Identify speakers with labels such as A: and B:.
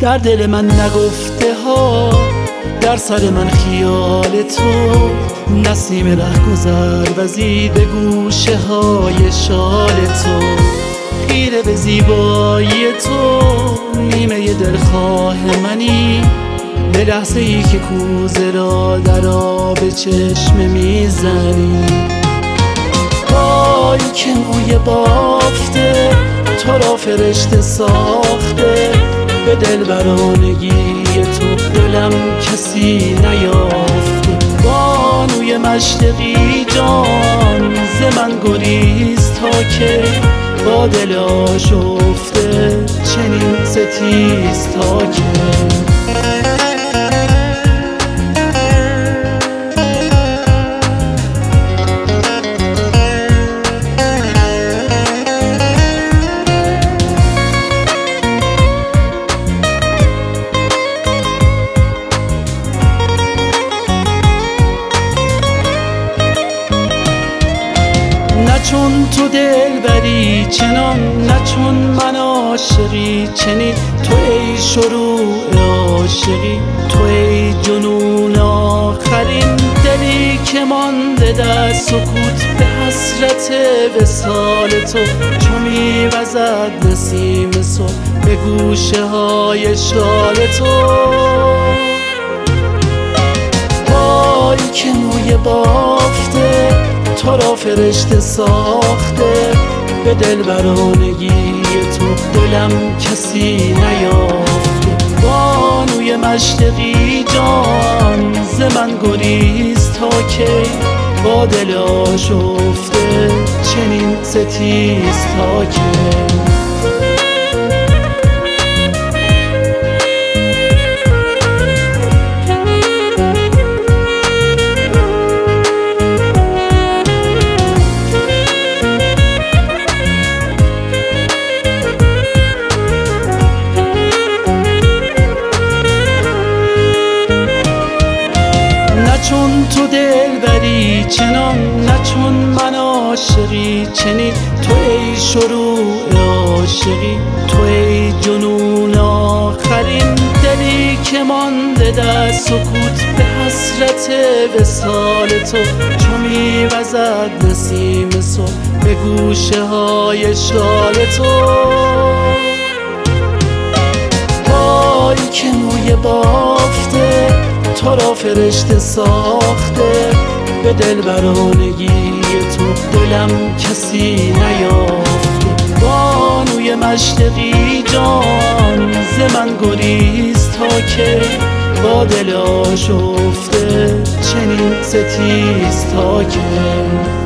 A: در دل من نگفته ها، در سر من خیال تو. نسیم رهگذر وزید به گوشه های شال تو. خیره به زیبایی تو، نیمه دلخواه منی. به لحظه ای که کوزه را در آب چشم میزنی. وای که موی بافته تو را فرشته ساخته. به دلبرانگی تو دلم کسی نیافته. بانوی مشرقی جان ز من گریز تا که با دل آشفته چنین ستیز تا که. چون تو دلبری چنان، نه چون من عاشقی چنین. تو ای شروع عاشقی، تو ای جنون آخرین. دلی که مانده در سکوت به حسرت وصال تو. چو میوزد نسیم صبح به گوشه های شال تو. وای که موی بافته تو را فرشته ساخته. به دلبرانگی تو دلم کسی نیافته. بانوی مشرقی جان ز من گریز تا که با دل آشفته چنین ستیز تا که. چون تو دلبری چنان، نه چون من عاشقی چنین. تو ای شروع عاشقی، تو ای جنون آخرین. دلی که مانده در سکوت به حسرت وصال تو. چو میوزد نسیم صبح به گوشه های شال تو. وای که موی بافته تو را فرشته ساخته. به دلبرانگی تو دلم کسی نیافته. بانوی مشرقی جان ز من گریز تا که با دل آشفته چنین ستیز تا که.